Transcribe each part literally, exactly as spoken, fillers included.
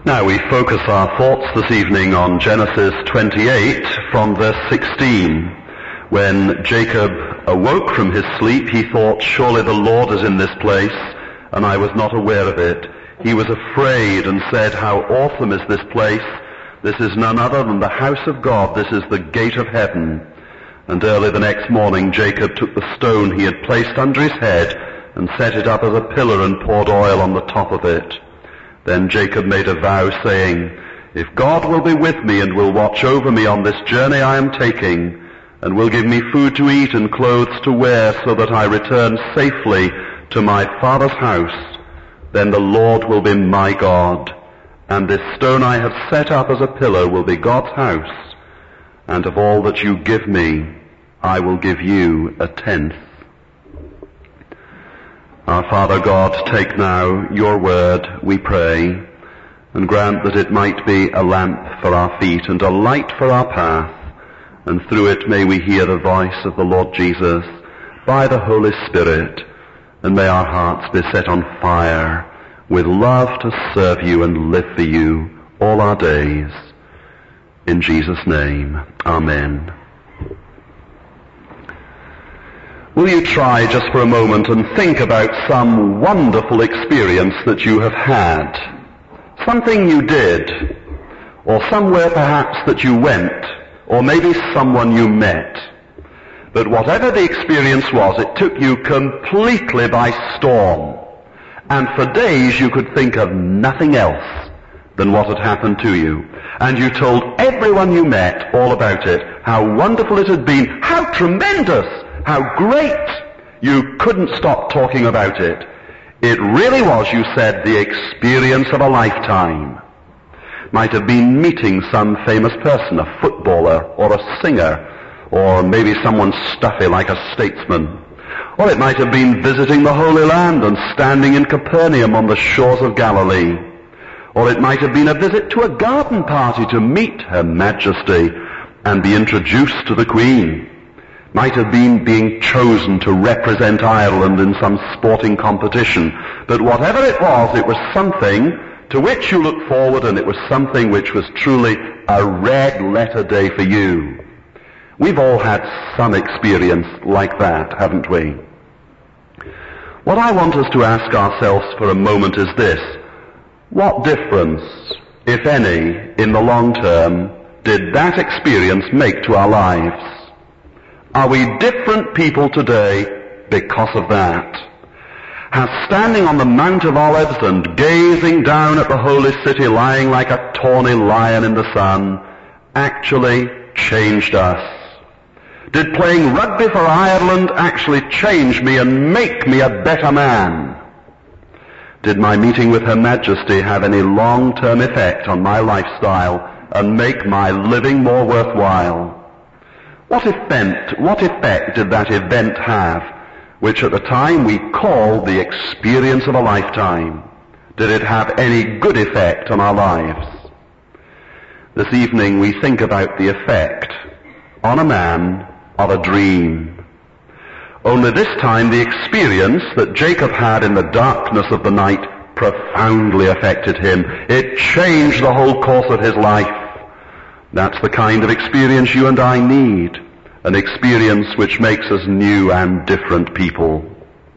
Now we focus our thoughts this evening on Genesis twenty-eight from verse sixteen. When Jacob awoke from his sleep, he thought, surely the Lord is in this place, and I was not aware of it. He was afraid and said, how awesome is this place? This is none other than the house of God. This is the gate of heaven. And early the next morning, Jacob took the stone he had placed under his head and set it up as a pillar and poured oil on the top of it. Then Jacob made a vow, saying, if God will be with me and will watch over me on this journey I am taking, and will give me food to eat and clothes to wear, so that I return safely to my father's house, then the Lord will be my God, and this stone I have set up as a pillar will be God's house, and of all that you give me, I will give you a tenth. Our Father God, take now your word, we pray, and grant that it might be a lamp for our feet and a light for our path, and through it may we hear the voice of the Lord Jesus by the Holy Spirit, and may our hearts be set on fire with love to serve you and live for you all our days. In Jesus' name, amen. Will you try just for a moment and think about some wonderful experience that you have had? Something you did, or somewhere perhaps that you went, or maybe someone you met. But whatever the experience was, it took you completely by storm. And for days you could think of nothing else than what had happened to you. And you told everyone you met all about it, how wonderful it had been, how tremendous, how great. You couldn't stop talking about it. It really was, you said, the experience of a lifetime. Might have been meeting some famous person, a footballer or a singer, or maybe someone stuffy like a statesman. Or it might have been visiting the Holy Land and standing in Capernaum on the shores of Galilee. Or it might have been a visit to a garden party to meet Her Majesty and be introduced to the Queen. Might have been being chosen to represent Ireland in some sporting competition. But whatever it was, it was something to which you looked forward, and it was something which was truly a red letter day for you. We've all had some experience like that, haven't we? What I want us to ask ourselves for a moment is this. What difference, if any, in the long term, did that experience make to our lives? Are we different people today because of that? Has standing on the Mount of Olives and gazing down at the holy city lying like a tawny lion in the sun actually changed us? Did playing rugby for Ireland actually change me and make me a better man? Did my meeting with Her Majesty have any long-term effect on my lifestyle and make my living more worthwhile? What effect, what effect did that event have, which at the time we called the experience of a lifetime? Did it have any good effect on our lives? This evening we think about the effect on a man of a dream. Only this time the experience that Jacob had in the darkness of the night profoundly affected him. It changed the whole course of his life. That's the kind of experience you and I need, an experience which makes us new and different people.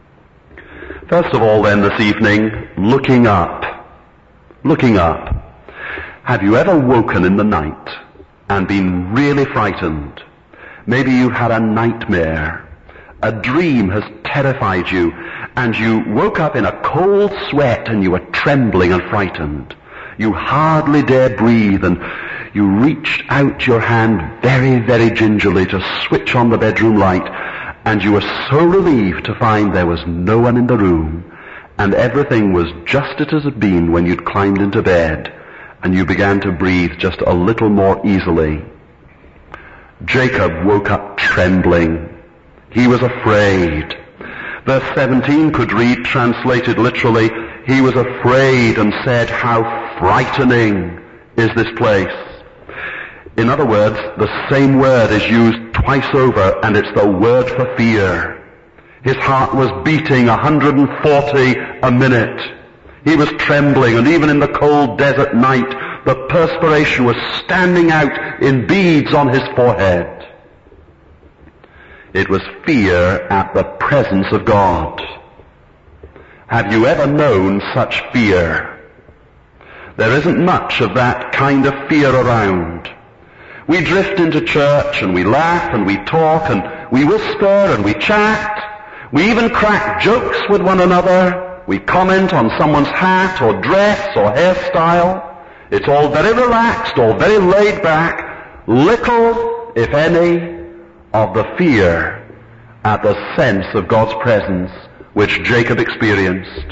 First of all then this evening, looking up. Looking up. Have you ever woken in the night and been really frightened? Maybe you've had a nightmare. A dream has terrified you, and you woke up in a cold sweat and you were trembling and frightened. You hardly dare breathe, and you reached out your hand very, very gingerly to switch on the bedroom light, and you were so relieved to find there was no one in the room, and everything was just as it had been when you'd climbed into bed, and you began to breathe just a little more easily. Jacob woke up trembling. He was afraid. Verse seventeen could read, translated literally, he was afraid and said, how frightening is this place. In other words, the same word is used twice over, and it's the word for fear. His heart was beating one hundred forty a minute. He was trembling, and even in the cold desert night, the perspiration was standing out in beads on his forehead. It was fear at the presence of God. Have you ever known such fear? There isn't much of that kind of fear around. We drift into church and we laugh and we talk and we whisper and we chat. We even crack jokes with one another. We comment on someone's hat or dress or hairstyle. It's all very relaxed, all very laid back. Little, if any, of the fear at the sense of God's presence which Jacob experienced.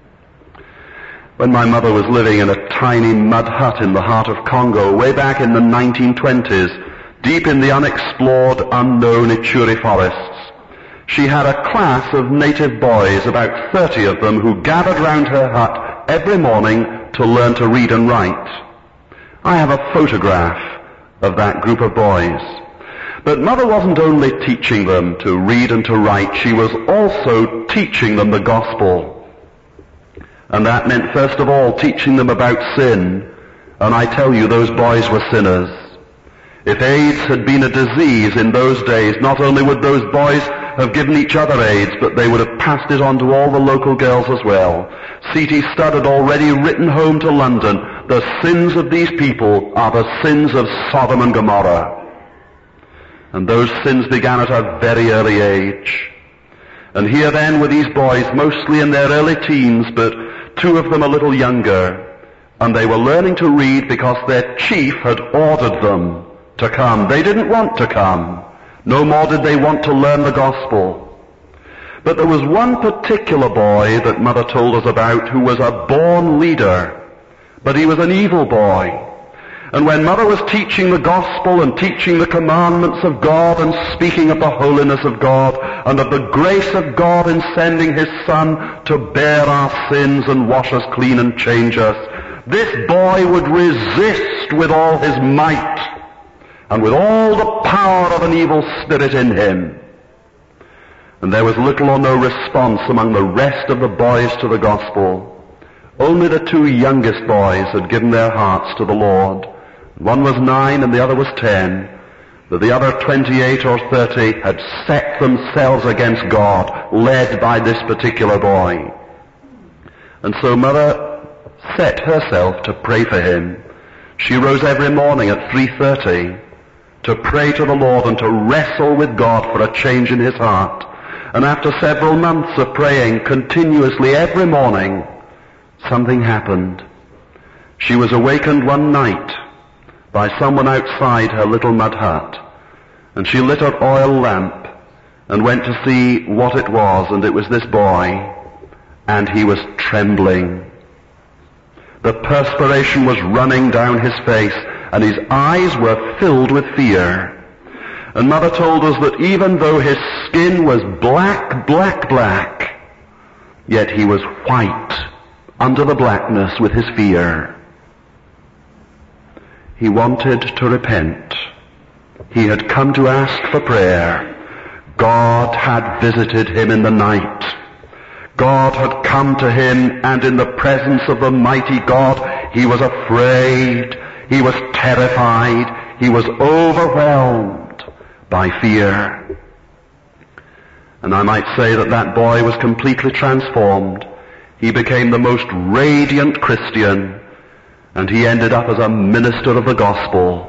When my mother was living in a tiny mud hut in the heart of Congo way back in the nineteen twenties, deep in the unexplored, unknown Ituri forests, she had a class of native boys, about thirty of them, who gathered round her hut every morning to learn to read and write. I have a photograph of that group of boys. But Mother wasn't only teaching them to read and to write, she was also teaching them the gospel. And that meant, first of all, teaching them about sin. And I tell you, those boys were sinners. If AIDS had been a disease in those days, not only would those boys have given each other AIDS, but they would have passed it on to all the local girls as well. C T Studd had already written home to London, the sins of these people are the sins of Sodom and Gomorrah. And those sins began at a very early age. And here then were these boys, mostly in their early teens, but two of them a little younger, and they were learning to read because their chief had ordered them to come. They didn't want to come. No more did they want to learn the gospel. But there was one particular boy that Mother told us about who was a born leader, but he was an evil boy. And when Mother was teaching the gospel and teaching the commandments of God and speaking of the holiness of God and of the grace of God in sending His Son to bear our sins and wash us clean and change us, this boy would resist with all his might and with all the power of an evil spirit in him. And there was little or no response among the rest of the boys to the gospel. Only the two youngest boys had given their hearts to the Lord. One was nine and the other was ten, but the other twenty-eight or thirty had set themselves against God, led by this particular boy. And so Mother set herself to pray for him. She rose every morning at three thirty to pray to the Lord and to wrestle with God for a change in his heart. And after several months of praying continuously every morning, something happened. She was awakened one night by someone outside her little mud hut, and she lit her oil lamp and went to see what it was, and it was this boy, and he was trembling. The perspiration was running down his face, and his eyes were filled with fear. And Mother told us that even though his skin was black, black, black, yet he was white under the blackness with his fear. He wanted to repent. He had come to ask for prayer. God had visited him in the night. God had come to him, and in the presence of the mighty God, he was afraid, he was terrified, he was overwhelmed by fear. And I might say that that boy was completely transformed. He became the most radiant Christian, and he ended up as a minister of the gospel.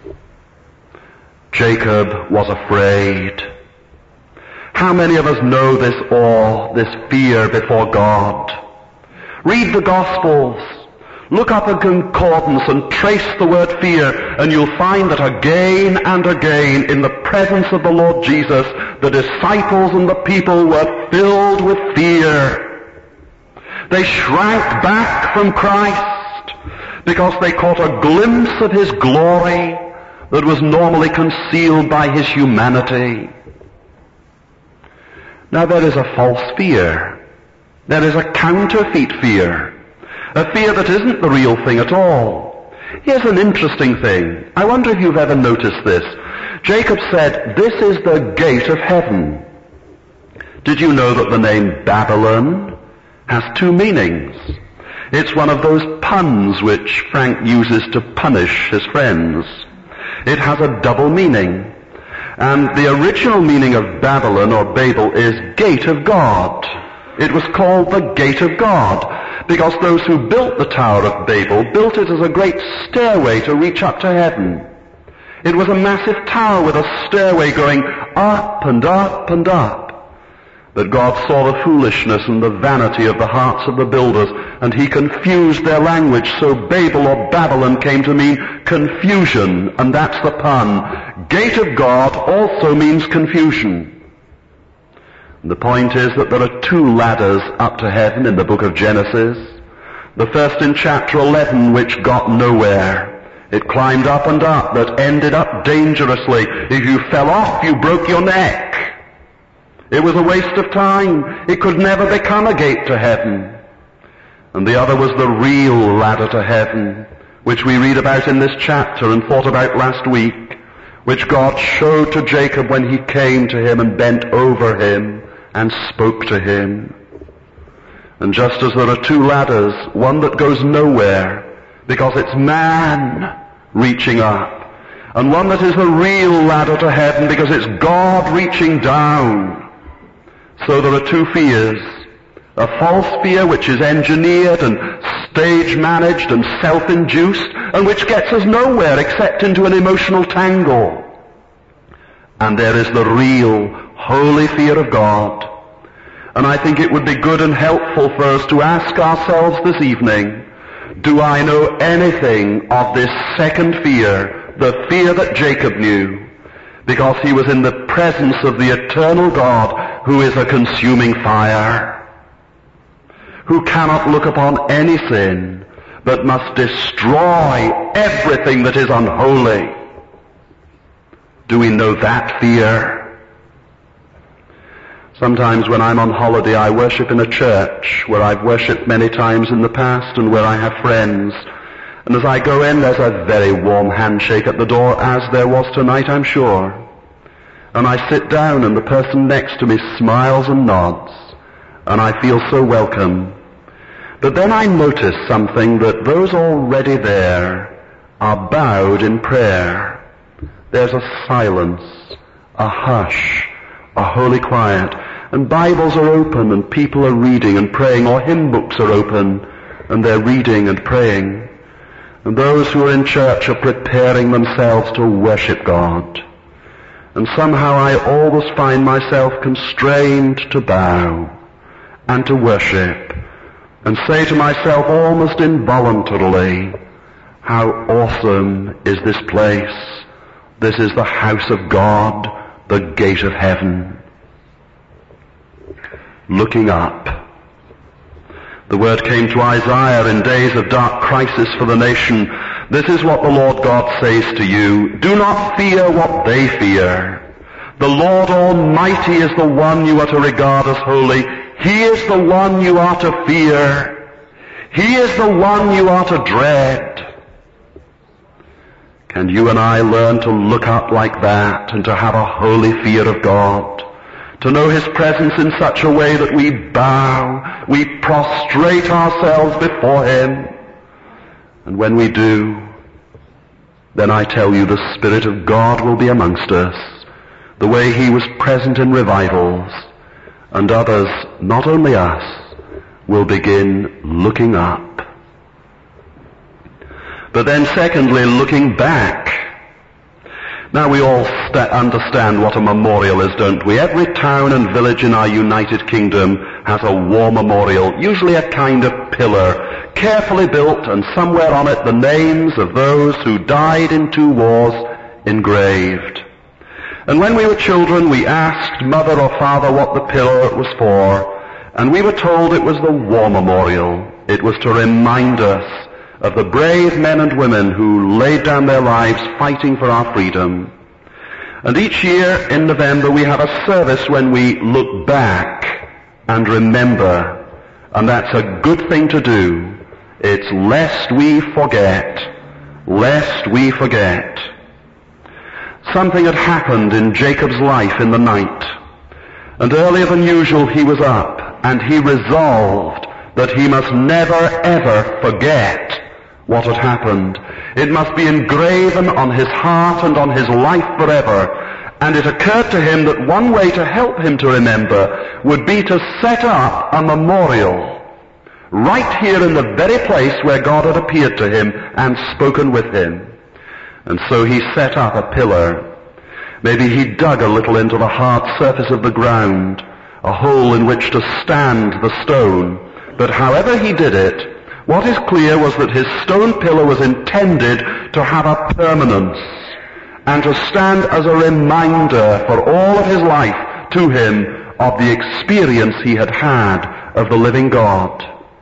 Jacob was afraid. How many of us know this awe, this fear before God? Read the Gospels. Look up a concordance and trace the word fear, and you'll find that again and again in the presence of the Lord Jesus, the disciples and the people were filled with fear. They shrank back from Christ because they caught a glimpse of his glory that was normally concealed by his humanity. Now there is a false fear. There is a counterfeit fear. A fear that isn't the real thing at all. Here's an interesting thing. I wonder if you've ever noticed this. Jacob said, "This is the gate of heaven." Did you know that the name Babylon has two meanings? It's one of those puns which Frank uses to punish his friends. It has a double meaning. And the original meaning of Babylon or Babel is gate of God. It was called the gate of God because those who built the Tower of Babel built it as a great stairway to reach up to heaven. It was a massive tower with a stairway going up and up and up. But God saw the foolishness and the vanity of the hearts of the builders, and he confused their language, so Babel or Babylon came to mean confusion, and that's the pun. Gate of God also means confusion. And the point is that there are two ladders up to heaven in the book of Genesis. The first in chapter eleven, which got nowhere. It climbed up and up, but ended up dangerously. If you fell off, you broke your neck. It was a waste of time. It could never become a gate to heaven. And the other was the real ladder to heaven, which we read about in this chapter and thought about last week, which God showed to Jacob when he came to him and bent over him and spoke to him. And just as there are two ladders, one that goes nowhere because it's man reaching up, and one that is the real ladder to heaven because it's God reaching down. So there are two fears. A false fear which is engineered and stage-managed and self-induced and which gets us nowhere except into an emotional tangle. And there is the real, holy fear of God. And I think it would be good and helpful for us to ask ourselves this evening, do I know anything of this second fear, the fear that Jacob knew? Because he was in the presence of the eternal God who is a consuming fire, who cannot look upon any sin, but must destroy everything that is unholy. Do we know that fear? Sometimes when I'm on holiday, I worship in a church where I've worshipped many times in the past and where I have friends. And as I go in, there's a very warm handshake at the door, as there was tonight, I'm sure. And I sit down and the person next to me smiles and nods, and I feel so welcome. But then I notice something, that those already there are bowed in prayer. There's a silence, a hush, a holy quiet, and Bibles are open and people are reading and praying, or hymn books are open and they're reading and praying. And those who are in church are preparing themselves to worship God. And somehow I always find myself constrained to bow and to worship and say to myself almost involuntarily, how awesome is this place. This is the house of God, the gate of heaven. Looking up. The word came to Isaiah in days of dark crisis for the nation. This is what the Lord God says to you. Do not fear what they fear. The Lord Almighty is the one you are to regard as holy. He is the one you are to fear. He is the one you are to dread. Can you and I learn to look up like that and to have a holy fear of God? To know His presence in such a way that we bow, we prostrate ourselves before Him. And when we do, then I tell you the Spirit of God will be amongst us, the way He was present in revivals, and others, not only us, will begin looking up. But then secondly, looking back. Now we all st- understand what a memorial is, don't we? Every town and village in our United Kingdom has a war memorial, usually a kind of pillar, carefully built, and somewhere on it the names of those who died in two wars engraved. And when we were children, we asked mother or father what the pillar was for, and we were told it was the war memorial. It was to remind us of the brave men and women who laid down their lives fighting for our freedom. And each year in November we have a service when we look back and remember, and that's a good thing to do. It's lest we forget, lest we forget. Something had happened in Jacob's life in the night, and earlier than usual he was up, and he resolved that he must never ever forget what had happened. It must be engraven on his heart and on his life forever. And it occurred to him that one way to help him to remember would be to set up a memorial right here in the very place where God had appeared to him and spoken with him. And so he set up a pillar. Maybe he dug a little into the hard surface of the ground, a hole in which to stand the stone. But however he did it, what is clear was that his stone pillar was intended to have a permanence and to stand as a reminder for all of his life to him of the experience he had had of the living God.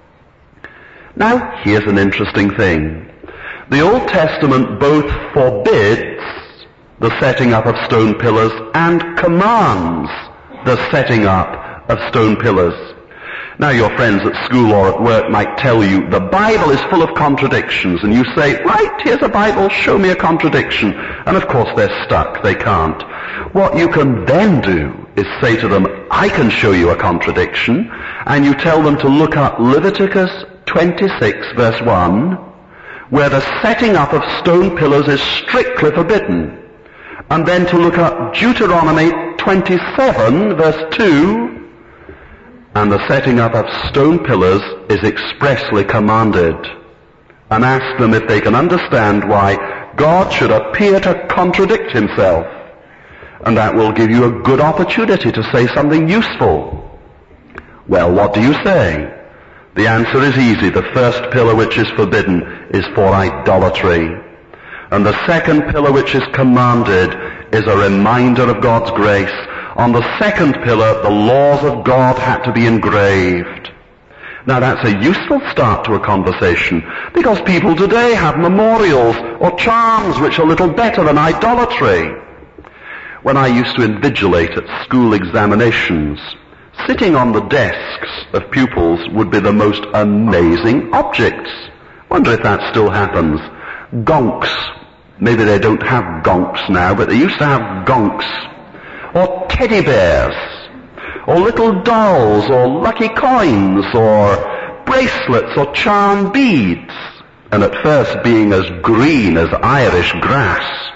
Now, here's an interesting thing. The Old Testament both forbids the setting up of stone pillars and commands the setting up of stone pillars. Now, your friends at school or at work might tell you the Bible is full of contradictions, and you say, right, here's a Bible, show me a contradiction. And of course they're stuck, they can't. What you can then do is say to them, I can show you a contradiction, and you tell them to look up Leviticus twenty-six verse one, where the setting up of stone pillars is strictly forbidden. And then to look up Deuteronomy twenty-seven verse two, and the setting up of stone pillars is expressly commanded. And ask them if they can understand why God should appear to contradict himself. And that will give you a good opportunity to say something useful. Well, what do you say? The answer is easy. The first pillar which is forbidden is for idolatry. And the second pillar which is commanded is a reminder of God's grace. On the second pillar, the laws of God had to be engraved. Now that's a useful start to a conversation, because people today have memorials or charms which are little better than idolatry. When I used to invigilate at school examinations, sitting on the desks of pupils would be the most amazing objects. Wonder if that still happens. Gonks. Maybe they don't have gonks now, but they used to have gonks. Or teddy bears, or little dolls, or lucky coins, or bracelets, or charm beads. And at first being as green as Irish grass,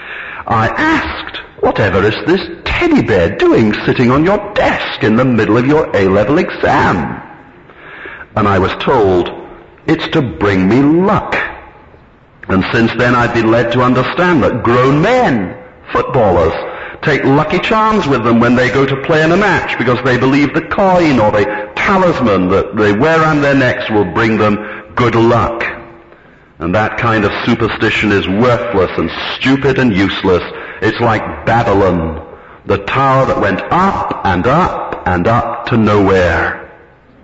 I asked, whatever is this teddy bear doing sitting on your desk in the middle of your A-level exam? And I was told, it's to bring me luck. And since then I've been led to understand that grown men, footballers, take lucky charms with them when they go to play in a match because they believe the coin or the talisman that they wear around their necks will bring them good luck. And that kind of superstition is worthless and stupid and useless. It's like Babylon, the tower that went up and up and up to nowhere.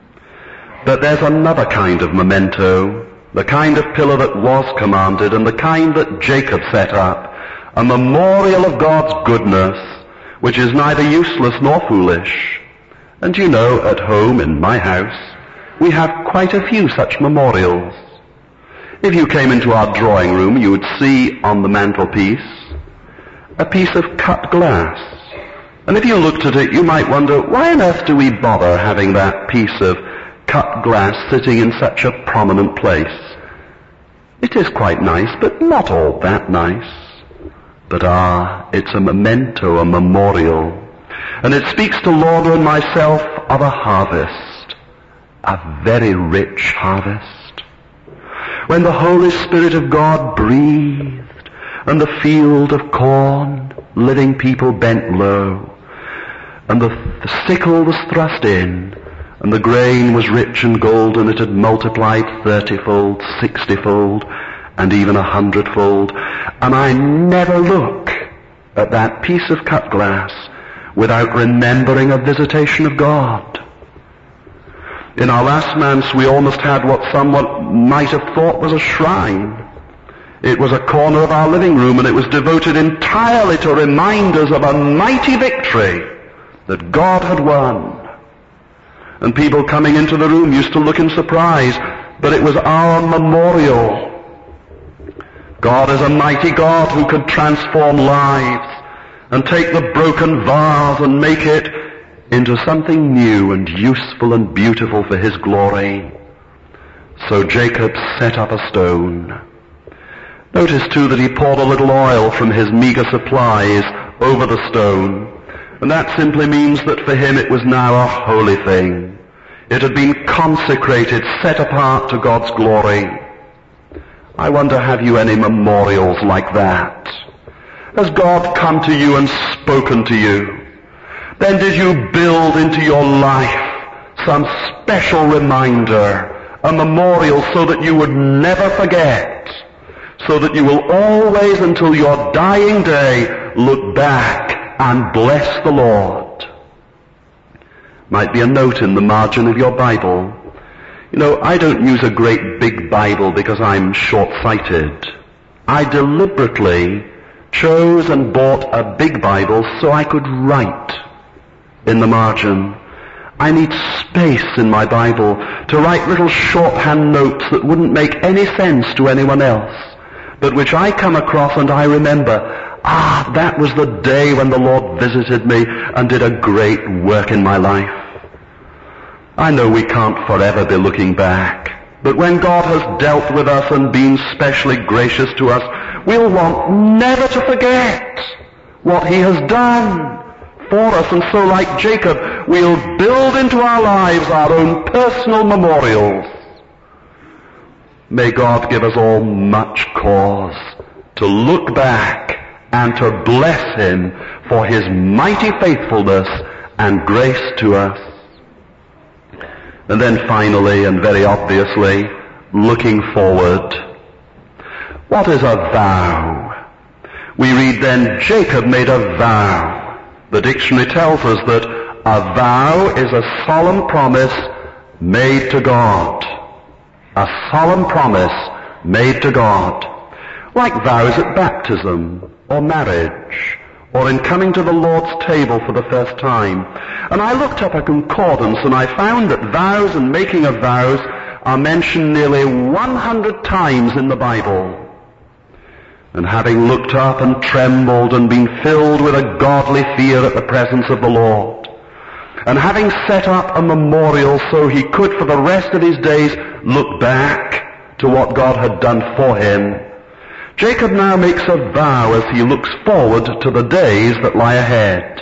But there's another kind of memento, the kind of pillar that was commanded and the kind that Jacob set up, a memorial of God's goodness, which is neither useless nor foolish. And you know, at home in my house, we have quite a few such memorials. If you came into our drawing room, you would see on the mantelpiece a piece of cut glass. And if you looked at it, you might wonder, why on earth do we bother having that piece of cut glass sitting in such a prominent place? It is quite nice, but not all that nice. But ah, it's a memento, a memorial. And it speaks to Lorna and myself of a harvest, a very rich harvest. When the Holy Spirit of God breathed, and the field of corn, living people bent low, and the, the sickle was thrust in, and the grain was rich and golden, it had multiplied thirtyfold, sixtyfold, and even a hundredfold. And I never look at that piece of cut glass without remembering a visitation of God. In our last Manse, we almost had what someone might have thought was a shrine. It was a corner of our living room, and it was devoted entirely to reminders of a mighty victory that God had won. And people coming into the room used to look in surprise, but it was our memorial. God is a mighty God who could transform lives and take the broken vase and make it into something new and useful and beautiful for his glory. So Jacob set up a stone. Notice too that he poured a little oil from his meager supplies over the stone, and that simply means that for him it was now a holy thing. It had been consecrated, set apart to God's glory. I wonder, have you any memorials like that? Has God come to you and spoken to you? Then did you build into your life some special reminder, a memorial, so that you would never forget, so that you will always, until your dying day, look back and bless the Lord? Might be a note in the margin of your Bible. You know, I don't use a great big Bible because I'm short-sighted. I deliberately chose and bought a big Bible so I could write in the margin. I need space in my Bible to write little shorthand notes that wouldn't make any sense to anyone else, but which I come across and I remember, ah, that was the day when the Lord visited me and did a great work in my life. I know we can't forever be looking back, but when God has dealt with us and been specially gracious to us, we'll want never to forget what he has done for us. And so, like Jacob, we'll build into our lives our own personal memorials. May God give us all much cause to look back and to bless him for his mighty faithfulness and grace to us. And then finally, and very obviously, looking forward. What is a vow? We read then, Jacob made a vow. The dictionary tells us that a vow is a solemn promise made to God. A solemn promise made to God. Like vows at baptism or marriage or in coming to the Lord's table for the first time. And I looked up a concordance and I found that vows and making of vows are mentioned nearly one hundred times in the Bible. And having looked up and trembled and been filled with a godly fear at the presence of the Lord, and having set up a memorial so he could for the rest of his days look back to what God had done for him, Jacob now makes a vow as he looks forward to the days that lie ahead.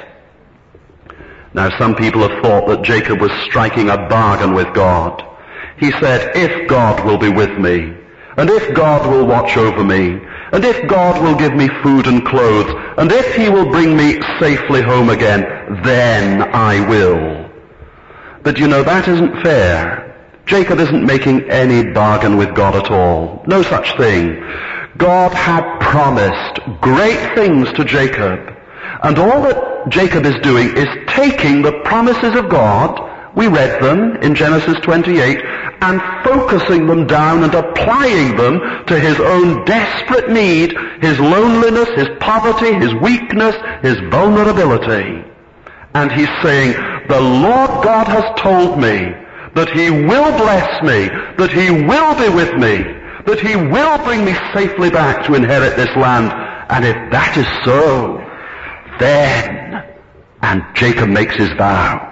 Now, some people have thought that Jacob was striking a bargain with God. He said, if God will be with me, and if God will watch over me, and if God will give me food and clothes, and if he will bring me safely home again, then I will. But you know, that isn't fair. Jacob isn't making any bargain with God at all. No such thing. God had promised great things to Jacob, and all that Jacob is doing is taking the promises of God, we read them in Genesis twenty-eight, and focusing them down and applying them to his own desperate need, his loneliness, his poverty, his weakness, his vulnerability. And he's saying, the Lord God has told me that he will bless me, that he will be with me, that he will bring me safely back to inherit this land. And if that is so, then, and Jacob makes his vow.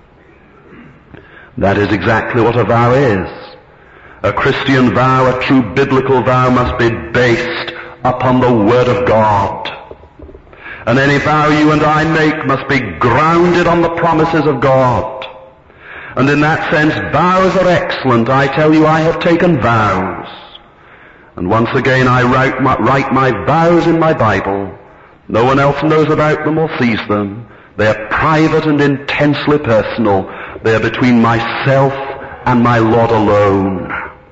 That is exactly what a vow is. A Christian vow, a true biblical vow, must be based upon the Word of God. And any vow you and I make must be grounded on the promises of God. And in that sense, vows are excellent. I tell you, I have taken vows. And once again, I write my, write my vows in my Bible. No one else knows about them or sees them. They are private and intensely personal. They are between myself and my Lord alone.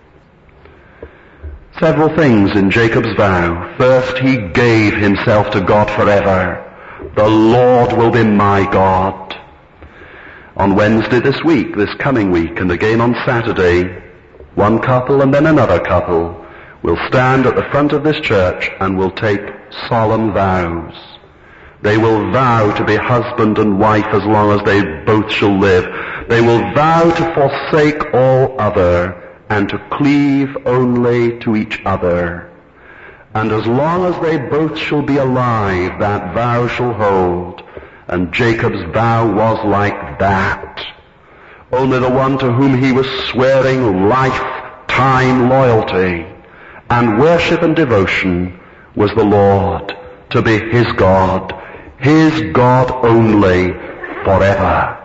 Several things in Jacob's vow. First, he gave himself to God forever. The Lord will be my God. On Wednesday this week, this coming week, and again on Saturday, one couple and then another couple will stand at the front of this church and will take solemn vows. They will vow to be husband and wife as long as they both shall live. They will vow to forsake all other and to cleave only to each other. And as long as they both shall be alive, that vow shall hold. And Jacob's vow was like like that. Only the one to whom he was swearing lifetime loyalty and worship and devotion was the Lord, to be his God, his God only, forever.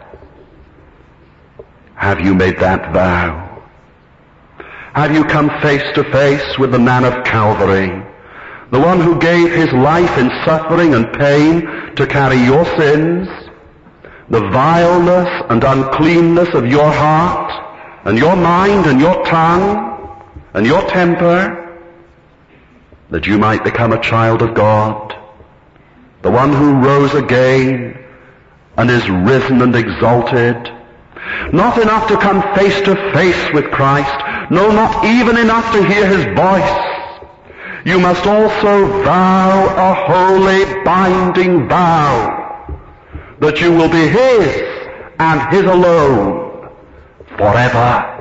Have you made that vow? Have you come face to face with the man of Calvary, the one who gave his life in suffering and pain to carry your sins, the vileness and uncleanness of your heart, and your mind and your tongue, and your temper, that you might become a child of God, the one who rose again and is risen and exalted? Not enough to come face to face with Christ, no, not even enough to hear his voice. You must also vow a holy binding vow that you will be his and his alone forever.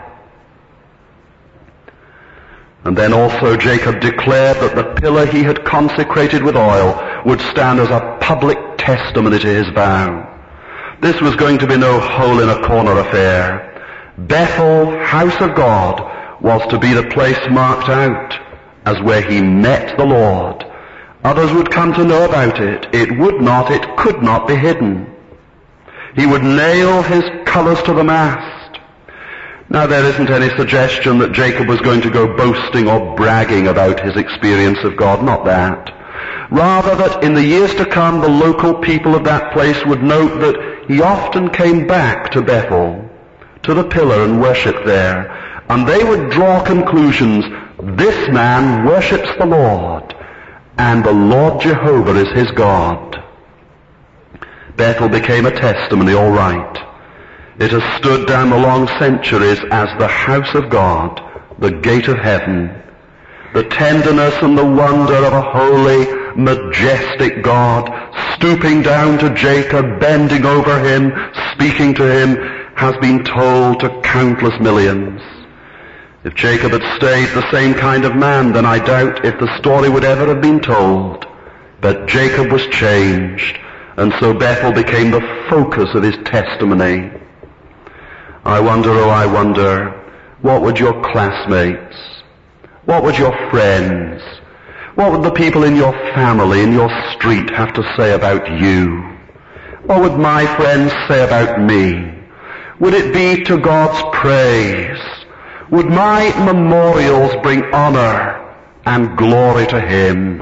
And then also Jacob declared that the pillar he had consecrated with oil would stand as a public testimony to his vow. This was going to be no hole-in-a-corner affair. Bethel, house of God, was to be the place marked out as where he met the Lord. Others would come to know about it. It would not, it could not be hidden. He would nail his colors to the mast. Now, there isn't any suggestion that Jacob was going to go boasting or bragging about his experience of God, not that. Rather that in the years to come, the local people of that place would note that he often came back to Bethel, to the pillar, and worshipped there. And they would draw conclusions. This man worships the Lord, and the Lord Jehovah is his God. Bethel became a testimony, all right. It has stood down the long centuries as the house of God, the gate of heaven, the tenderness and the wonder of a holy, majestic God, stooping down to Jacob, bending over him, speaking to him, has been told to countless millions. If Jacob had stayed the same kind of man, then I doubt if the story would ever have been told. But Jacob was changed, and so Bethel became the focus of his testimony. I wonder, oh I wonder, what would your classmates, what would your friends, what would the people in your family, in your street have to say about you? What would my friends say about me? Would it be to God's praise? Would my memorials bring honor and glory to him?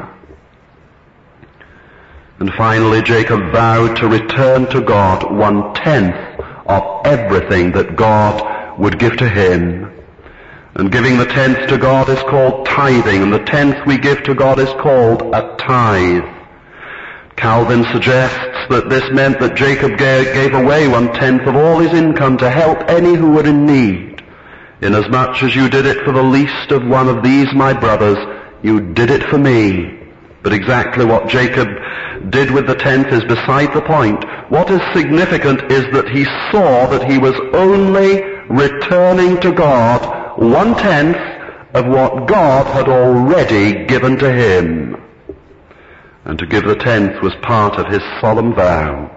And finally, Jacob vowed to return to God one-tenth of everything that God would give to him. And giving the tenth to God is called tithing, and the tenth we give to God is called a tithe. Calvin suggests that this meant that Jacob gave away one-tenth of all his income to help any who were in need. Inasmuch as you did it for the least of one of these, my brothers, you did it for me. But exactly what Jacob did with the tenth is beside the point. What is significant is that he saw that he was only returning to God one-tenth of what God had already given to him. And to give the tenth was part of his solemn vow.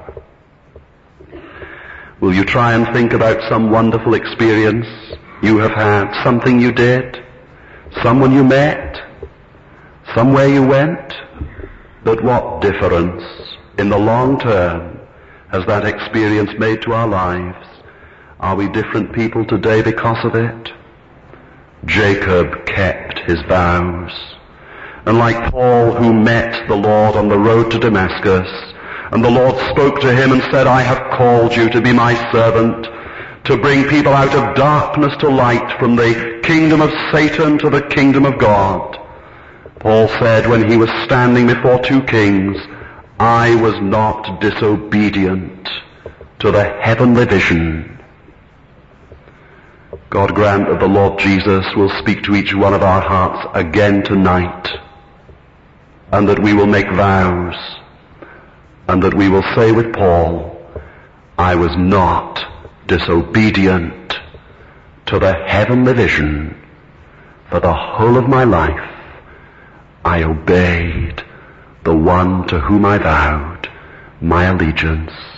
Will you try and think about some wonderful experience you have had, something you did, someone you met, somewhere you went? But what difference in the long term has that experience made to our lives? Are we different people today because of it? Jacob kept his vows. And like Paul, who met the Lord on the road to Damascus, and the Lord spoke to him and said, I have called you to be my servant, to bring people out of darkness to light, from the kingdom of Satan to the kingdom of God. Paul said when he was standing before two kings, I was not disobedient to the heavenly vision. God grant that the Lord Jesus will speak to each one of our hearts again tonight, and that we will make vows, and that we will say with Paul, I was not disobedient to the heavenly vision. For the whole of my life, I obeyed the one to whom I vowed my allegiance.